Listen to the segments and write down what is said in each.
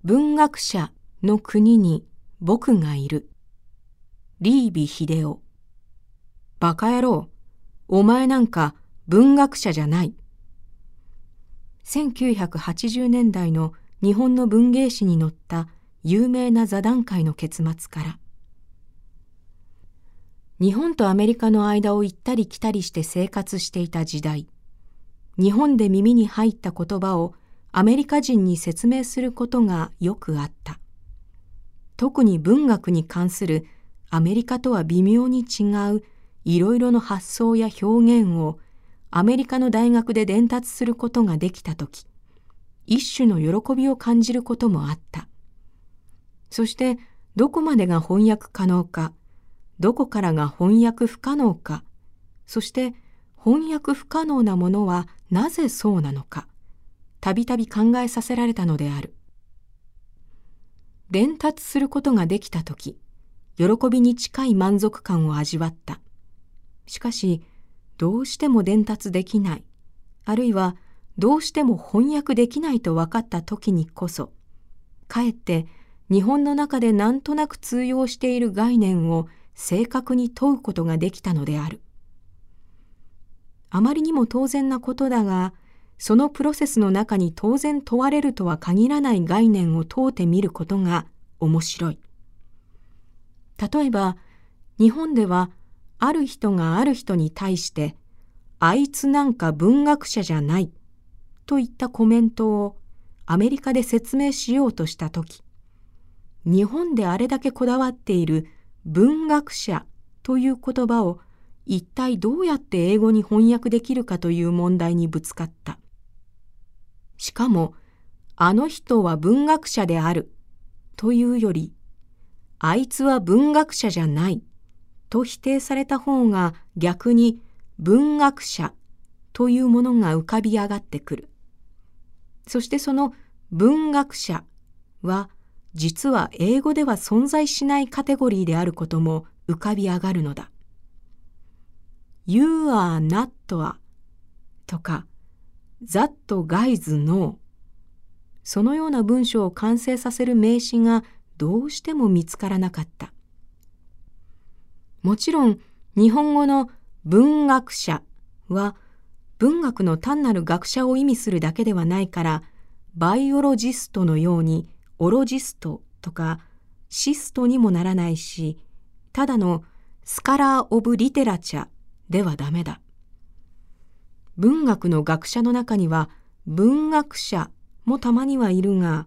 文学者の国に僕がいる。リービ・ヒデオ。バカ野郎、お前なんか文学者じゃない。1980年代の日本の文芸誌に載った有名な座談会の結末から。日本とアメリカの間を行ったり来たりして生活していた時代、日本で耳に入った言葉をアメリカ人に説明することがよくあった。特に文学に関するアメリカとは微妙に違ういろいろの発想や表現をアメリカの大学で伝達することができたとき、一種の喜びを感じることもあった。そしてどこまでが翻訳可能か、どこからが翻訳不可能か、そして翻訳不可能なものはなぜそうなのか、たびたび考えさせられたのである。伝達することができたとき、喜びに近い満足感を味わった。しかし、どうしても伝達できない、あるいはどうしても翻訳できないと分かったときにこそ、かえって日本の中でなんとなく通用している概念を正確に問うことができたのである。あまりにも当然なことだが、そのプロセスの中に当然問われるとは限らない概念を問うてみることが面白い。例えば、日本ではある人がある人に対して、あいつなんか文学者じゃないといったコメントをアメリカで説明しようとしたとき、日本であれだけこだわっている文学者という言葉を一体どうやって英語に翻訳できるかという問題にぶつかった。しかも、あの人は文学者であるというより、あいつは文学者じゃないと否定された方が逆に文学者というものが浮かび上がってくる。そしてその文学者は実は英語では存在しないカテゴリーであることも浮かび上がるのだ。You are not a とか That guy's no そのような文章を完成させる名詞がどうしても見つからなかった。もちろん日本語の文学者は文学の単なる学者を意味するだけではないからバイオロジストのようにオロジストとかシストにもならないし、ただのスカラー・オブ・リテラチャーではダメだ。文学の学者の中には文学者もたまにはいるが、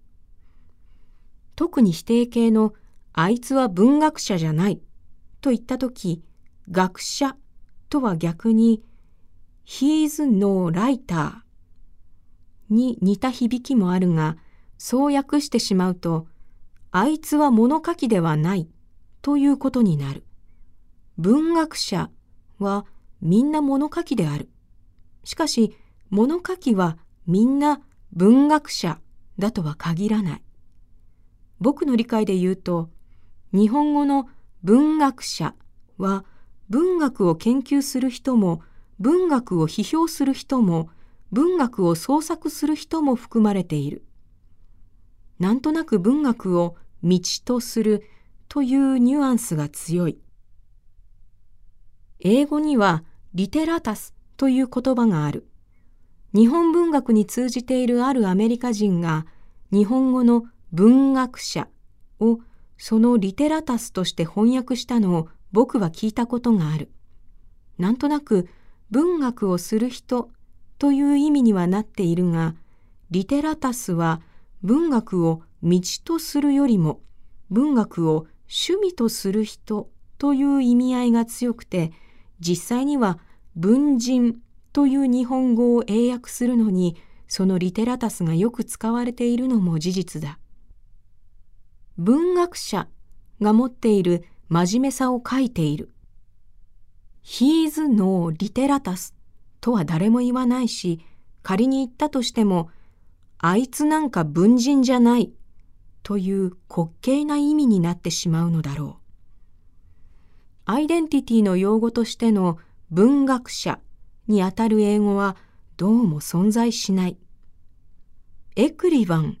特に否定形のあいつは文学者じゃないと言ったとき、学者とは逆に He is no writer に似た響きもあるが、そう訳してしまうと、あいつは物書きではないということになる。文学者はみんな物書きである。しかし、物書きはみんな文学者だとは限らない。僕の理解で言うと、日本語の文学者は文学を研究する人も、文学を批評する人も、文学を創作する人も含まれている。なんとなく文学を道とするというニュアンスが強い。英語にはリテラタスという言葉がある。日本文学に通じているあるアメリカ人が日本語の文学者をそのリテラタスとして翻訳したのを僕は聞いたことがある。なんとなく文学をする人という意味にはなっているが、リテラタスは文学を道とするよりも文学を趣味とする人という意味合いが強くて、実際には文人という日本語を英訳するのにそのリテラタスがよく使われているのも事実だ。文学者が持っている真面目さを書いている。He is no literatus とは誰も言わないし、仮に言ったとしてもあいつなんか文人じゃないという滑稽な意味になってしまうのだろう。アイデンティティの用語としての文学者にあたる英語はどうも存在しない。エクリバン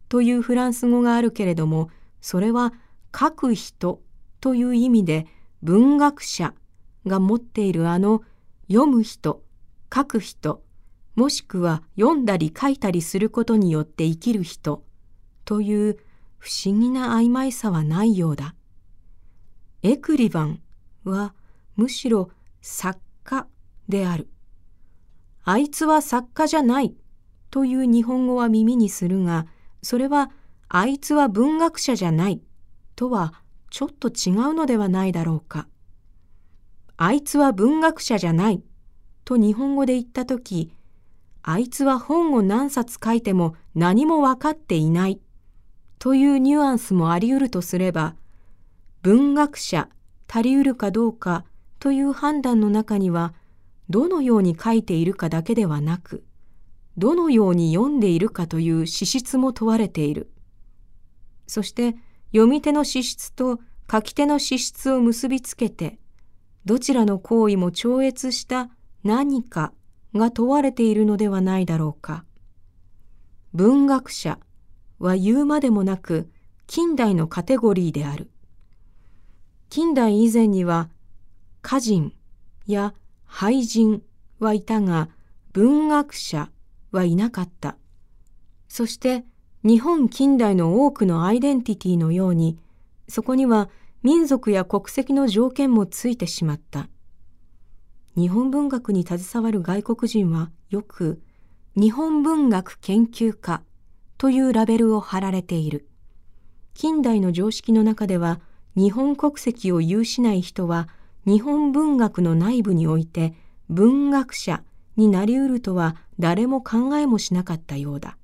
というフランス語があるけれども、それは書く人という意味で文学者が持っている読む人、書く人、もしくは読んだり書いたりすることによって生きる人という不思議な曖昧さはないようだ。エクリバンはむしろ作家である。あいつは作家じゃないという日本語は耳にするが、それはあいつは文学者じゃないとはちょっと違うのではないだろうか。あいつは文学者じゃないと日本語で言ったとき、あいつは本を何冊書いても何も分かっていないというニュアンスもあり得るとすれば、文学者足り得るかどうかという判断の中には、どのように書いているかだけではなく、どのように読んでいるかという資質も問われている。そして読み手の資質と書き手の資質を結びつけて、どちらの行為も超越した何かが問われているのではないだろうか。文学者は言うまでもなく近代のカテゴリーである。近代以前には歌人や俳人はいたが、文学者はいなかった。そして日本近代の多くのアイデンティティのように、そこには民族や国籍の条件もついてしまった。日本文学に携わる外国人はよく日本文学研究家というラベルを貼られている。近代の常識の中では、日本国籍を有しない人は日本文学の内部において文学者になり得るとは誰も考えもしなかったようだ。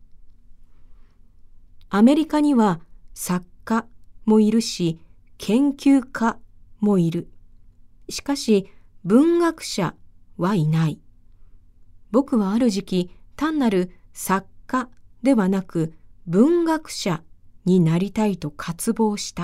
アメリカには作家もいるし、研究家もいる。しかし文学者はいない。僕はある時期、単なる作家ではなく文学者になりたいと渇望した。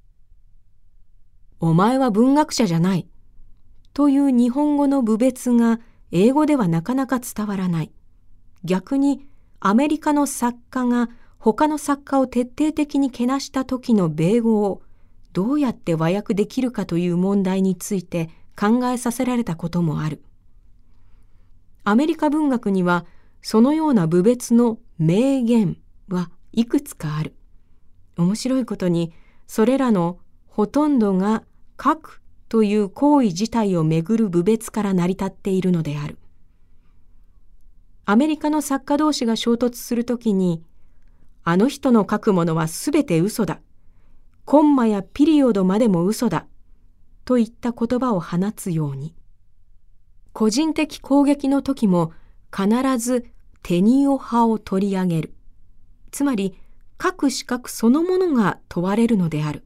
お前は文学者じゃないという日本語の侮蔑が英語ではなかなか伝わらない。逆にアメリカの作家が他の作家を徹底的にけなした時の米語をどうやって和訳できるかという問題について考えさせられたこともある。アメリカ文学にはそのような侮蔑の名言はいくつかある。面白いことに、それらのほとんどが書くという行為自体をめぐる侮蔑から成り立っているのである。アメリカの作家同士が衝突するときに、あの人の書くものはすべて嘘だ。コンマやピリオドまでも嘘だ。といった言葉を放つように。個人的攻撃の時も必ずテニオ派を取り上げる。つまり、書く資格そのものが問われるのである。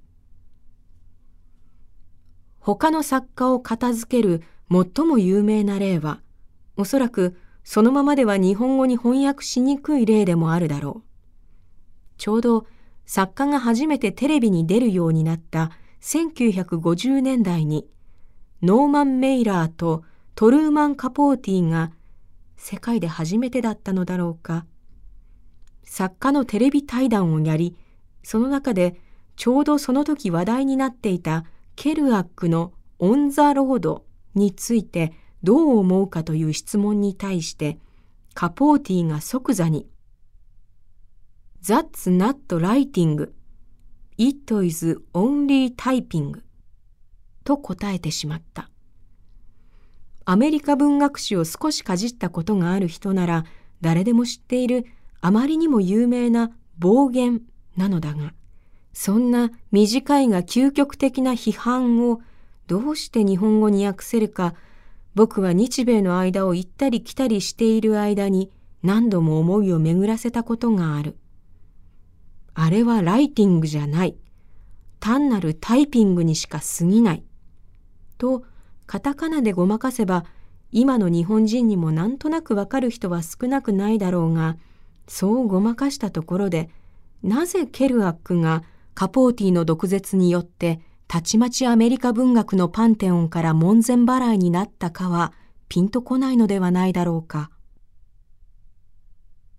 他の作家を片付ける最も有名な例は、おそらくそのままでは日本語に翻訳しにくい例でもあるだろう。ちょうど作家が初めてテレビに出るようになった1950年代に、ノーマン・メイラーとトルーマン・カポーティが世界で初めてだったのだろうか。作家のテレビ対談をやり、その中でちょうどその時話題になっていたケルアックのオン・ザ・ロードについてどう思うかという質問に対して、カポーティが即座にThat's not writing. It is only typing. と答えてしまった。アメリカ文学史を少しかじったことがある人なら誰でも知っているあまりにも有名な暴言なのだが、そんな短いが究極的な批判をどうして日本語に訳せるか、僕は日米の間を行ったり来たりしている間に何度も思いを巡らせたことがある。あれはライティングじゃない。単なるタイピングにしか過ぎない。と、カタカナでごまかせば、今の日本人にもなんとなくわかる人は少なくないだろうが、そうごまかしたところで、なぜケルアックがカポーティの毒舌によってたちまちアメリカ文学のパンテオンから門前払いになったかはピンとこないのではないだろうか。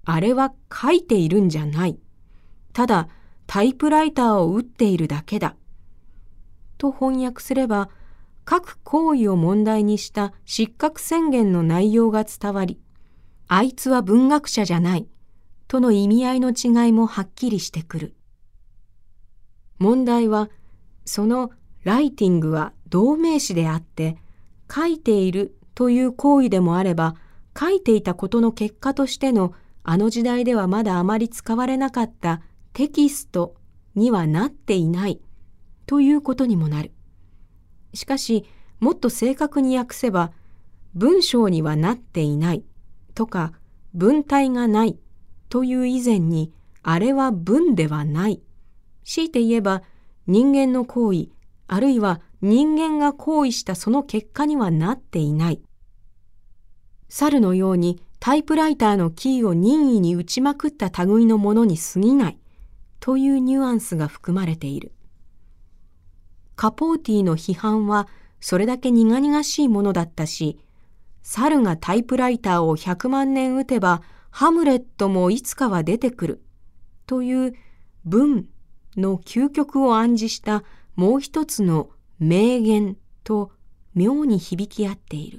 あれは書いているんじゃない。ただタイプライターを打っているだけだ。と翻訳すれば、各行為を問題にした失格宣言の内容が伝わり、あいつは文学者じゃないとの意味合いの違いもはっきりしてくる。問題は、そのライティングは動名詞であって、書いているという行為でもあれば、書いていたことの結果としてのあの時代ではまだあまり使われなかったテキストにはなっていないということにもなる。しかし、もっと正確に訳せば、文章にはなっていないとか、文体がないという以前に、あれは文ではない。強いて言えば、人間の行為、あるいは人間が行為したその結果にはなっていない。猿のようにタイプライターのキーを任意に打ちまくった類のものに過ぎないというニュアンスが含まれている。カポーティの批判はそれだけ苦々しいものだったし、猿がタイプライターを100万年打てばハムレットもいつかは出てくるという文の究極を暗示したもう一つの名言と妙に響き合っている。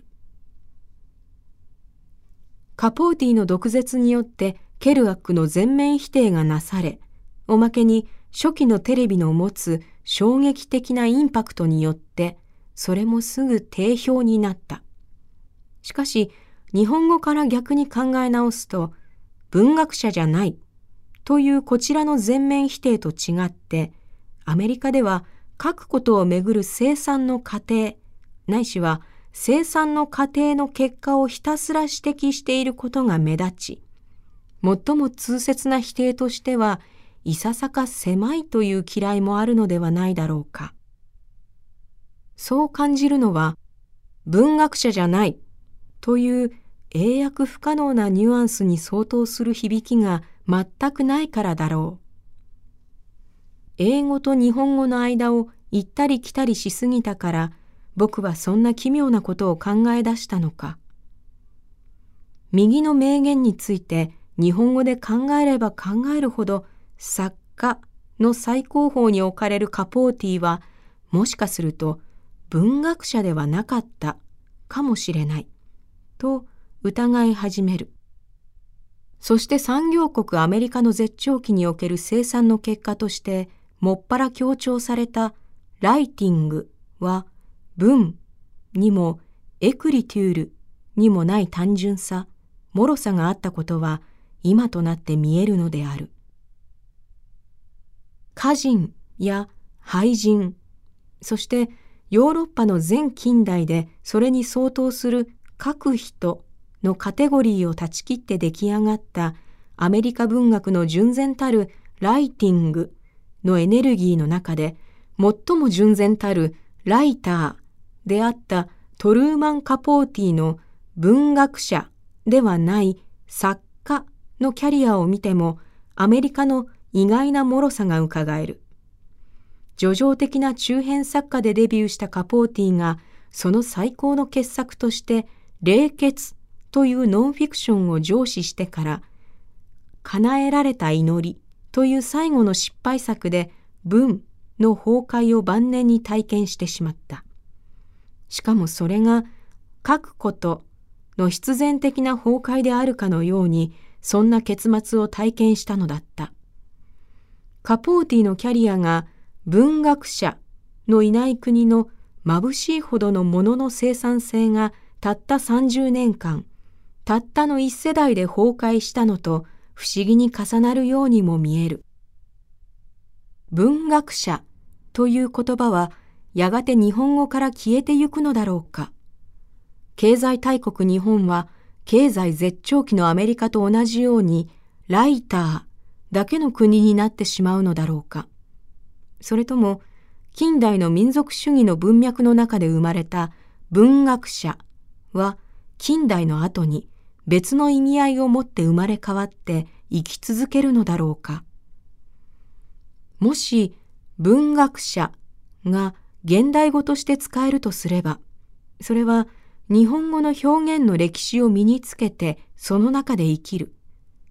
カポーティの毒舌によってケルアックの全面否定がなされ、おまけに初期のテレビの持つ衝撃的なインパクトによって、それもすぐ定評になった。しかし、日本語から逆に考え直すと、文学者じゃないというこちらの全面否定と違って、アメリカでは書くことをめぐる生産の過程、ないしは生産の過程の結果をひたすら指摘していることが目立ち、最も痛切な否定としては、いささか狭いという嫌いもあるのではないだろうか。そう感じるのは、文学者じゃないという英訳不可能なニュアンスに相当する響きが全くないからだろう。英語と日本語の間を行ったり来たりしすぎたから、僕はそんな奇妙なことを考え出したのか。右の名言について日本語で考えれば考えるほど、作家の最高峰に置かれるカポーティは、もしかすると文学者ではなかったかもしれないと疑い始める。そして産業国アメリカの絶頂期における生産の結果としてもっぱら強調されたライティングは、文にもエクリテュールにもない単純さ、脆さがあったことは今となって見えるのである。歌人や俳人、そしてヨーロッパの全近代でそれに相当する書く人のカテゴリーを断ち切って出来上がったアメリカ文学の純然たるライティングのエネルギーの中で、最も純然たるライターであったトルーマン・カポーティの文学者ではない作家のキャリアを見ても、アメリカの意外な脆さがうかがえる。叙情的な中編作家でデビューしたカポーティが、その最高の傑作として冷血というノンフィクションを上梓してから、叶えられた祈りという最後の失敗作で文の崩壊を晩年に体験してしまった。しかもそれが書くことの必然的な崩壊であるかのように、そんな結末を体験したのだった。カポーティのキャリアが文学者のいない国の眩しいほどのものの生産性がたった30年間、たったの一世代で崩壊したのと不思議に重なるようにも見える。文学者という言葉はやがて日本語から消えてゆくのだろうか。経済大国日本は経済絶頂期のアメリカと同じようにライターだけの国になってしまうのだろうか。それとも近代の民族主義の文脈の中で生まれた文学者は近代の後に別の意味合いを持って生まれ変わって生き続けるのだろうか。もし文学者が現代語として使えるとすれば、それは日本語の表現の歴史を身につけてその中で生きる、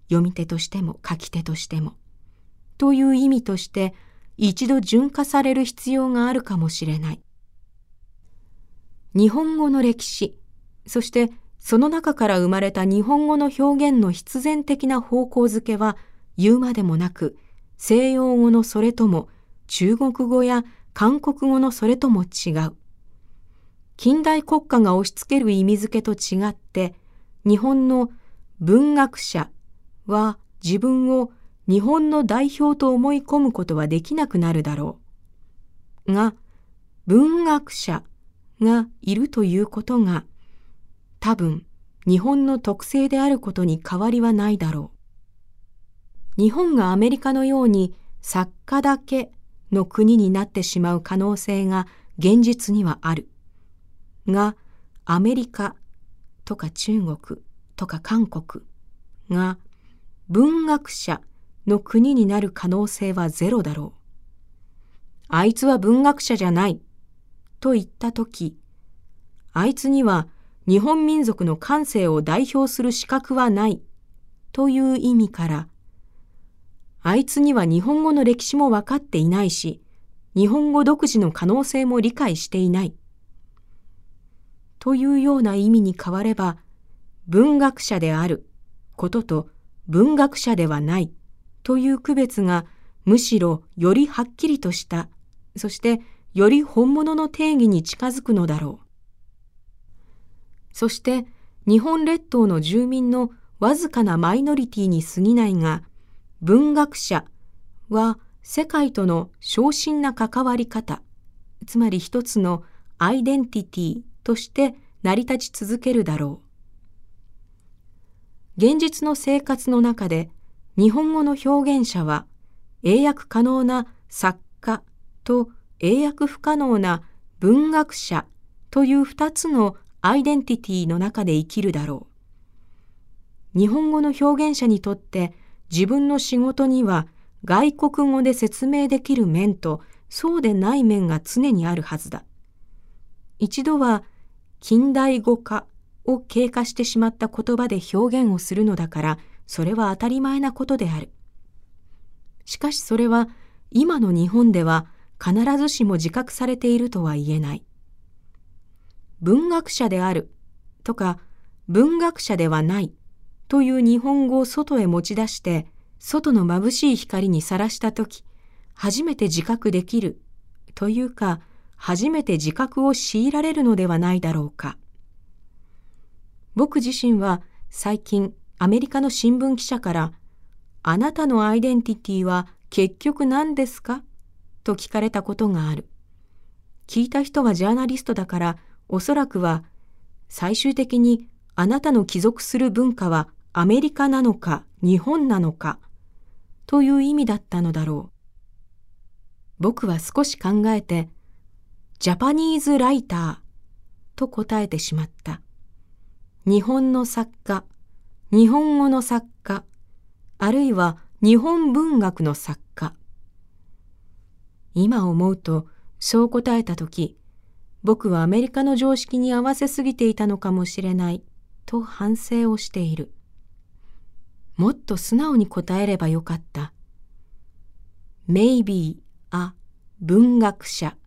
読み手としても書き手としても、という意味として一度順化される必要があるかもしれない。日本語の歴史、そしてその中から生まれた日本語の表現の必然的な方向づけは言うまでもなく、西洋語のそれとも中国語や韓国語のそれとも違う。近代国家が押し付ける意味付けと違って、日本の文学者は自分を日本の代表と思い込むことはできなくなるだろう。が、文学者がいるということが、多分日本の特性であることに変わりはないだろう。日本がアメリカのように作家だけの国になってしまう可能性が現実にはある。が、アメリカとか中国とか韓国が文学者の国になる可能性はゼロだろう。あいつは文学者じゃないと言ったとき、あいつには日本民族の感性を代表する資格はないという意味から、あいつには日本語の歴史も分かっていないし、日本語独自の可能性も理解していないというような意味に変われば、文学者であることと文学者ではないという区別がむしろよりはっきりとした、そしてより本物の定義に近づくのだろう。そして日本列島の住民のわずかなマイノリティに過ぎないが、文学者は世界との昇進な関わり方、つまり一つのアイデンティティとして成り立ち続けるだろう。現実の生活の中で日本語の表現者は英訳可能な作家と英訳不可能な文学者という二つのアイデンティティの中で生きるだろう。日本語の表現者にとって自分の仕事には外国語で説明できる面とそうでない面が常にあるはずだ。一度は近代語化を経過してしまった言葉で表現をするのだから、それは当たり前なことである。しかしそれは今の日本では必ずしも自覚されているとは言えない。文学者であるとか文学者ではないという日本語を外へ持ち出して、外の眩しい光にさらしたとき、初めて自覚できるというか、初めて自覚を強いられるのではないだろうか。僕自身は最近アメリカの新聞記者から、あなたのアイデンティティは結局何ですかと聞かれたことがある。聞いた人はジャーナリストだから、おそらくは最終的にあなたの帰属する文化はアメリカなのか日本なのかという意味だったのだろう。僕は少し考えて、ジャパニーズライターと答えてしまった。日本の作家、日本語の作家、あるいは日本文学の作家。今思うと、そう答えたとき、僕はアメリカの常識に合わせすぎていたのかもしれないと反省をしている。もっと素直に答えればよかった。Maybe a 文学者